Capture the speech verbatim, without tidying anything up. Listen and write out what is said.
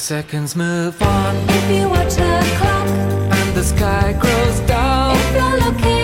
seconds move on If you watch the clock, and the sky grows down, if you're looking